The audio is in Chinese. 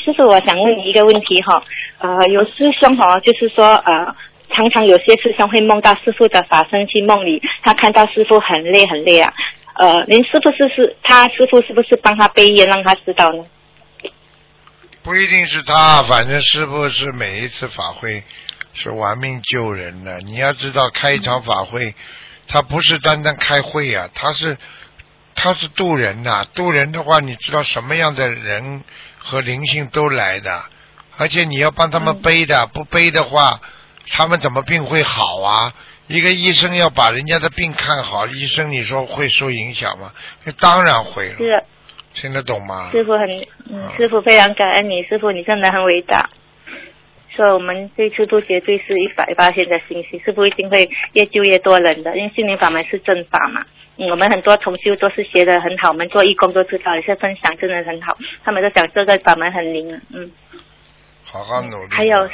师傅，我想问你一个问题哈，有师兄哈，就是说常常有些师兄会梦到师傅的法身去梦里，他看到师傅很累很累啊，您师傅师傅是不是帮他背烟让他知道呢？ 不一定是他，反正师傅是每一次法会是玩命救人的。你要知道，开一场法会，他不是单单开会啊，他是渡人呐、渡人的话，你知道什么样的人和灵性都来的，而且你要帮他们背的，不背的话，他们怎么病会好啊？一个医生要把人家的病看好，医生你说会受影响吗？当然会了。 是。 听得懂吗？ 师傅师傅非常感恩你，师傅你真的很伟大。所以我们这次都绝对是100%的信息，师傅一定会越救越多人的，因为心灵法门是正法嘛。我们很多同修都是学得很好，我们做义工都知道，有些分享真的很好，他们都讲这个法门很灵。 好好努力。 还有